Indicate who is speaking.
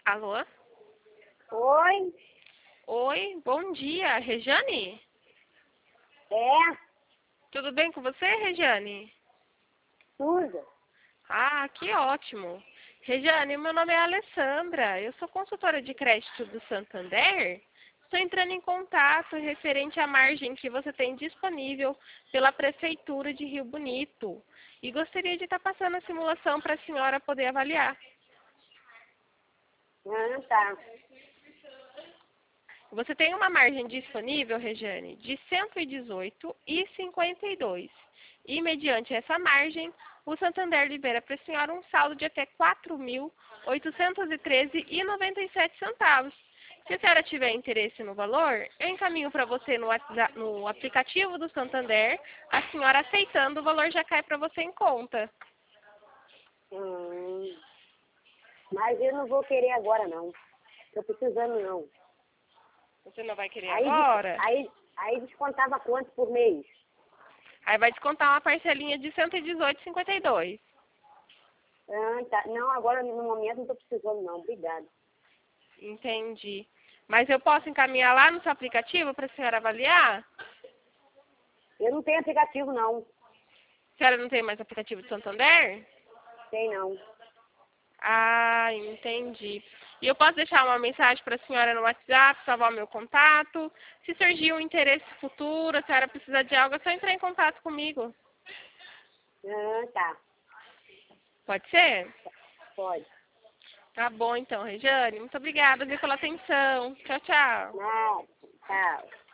Speaker 1: Alô?
Speaker 2: Oi?
Speaker 1: Oi, bom dia, Rejane?
Speaker 2: É?
Speaker 1: Tudo bem com você, Rejane?
Speaker 2: Tudo?
Speaker 1: Ah, que ótimo. Rejane, meu nome é Alessandra, eu sou consultora de crédito do Santander. Estou entrando em contato referente à margem que você tem disponível pela Prefeitura de Rio Bonito. E gostaria de estar passando a simulação para a senhora poder avaliar.
Speaker 2: Ah, tá.
Speaker 1: Você tem uma margem disponível, Rejane, de 118,52. E, mediante essa margem, o Santander libera para a senhora um saldo de até R$ 4.813,97. Se a senhora tiver interesse no valor, eu encaminho para você no aplicativo do Santander. A senhora aceitando, o valor já cai para você em conta.
Speaker 2: Mas eu não vou querer agora, não. Tô precisando, não.
Speaker 1: Você não vai querer
Speaker 2: Aí,
Speaker 1: agora?
Speaker 2: aí descontava quanto por mês?
Speaker 1: Aí vai descontar uma parcelinha de R$ 118,52.
Speaker 2: Ah, tá. Não, agora no momento não tô precisando, não. Obrigada.
Speaker 1: Entendi. Mas eu posso encaminhar lá no seu aplicativo para a senhora avaliar?
Speaker 2: Eu não tenho aplicativo, não.
Speaker 1: A senhora não tem mais aplicativo de Santander?
Speaker 2: Tem, não.
Speaker 1: Ah, entendi. E eu posso deixar uma mensagem para a senhora no WhatsApp, salvar o meu contato? Se surgir um interesse futuro, a senhora precisar de algo, é só entrar em contato comigo.
Speaker 2: Ah, tá.
Speaker 1: Pode ser?
Speaker 2: Pode.
Speaker 1: Tá bom então, Rejane. Muito obrigada, viu, pela atenção. Tchau, tchau.
Speaker 2: Nada. Tchau.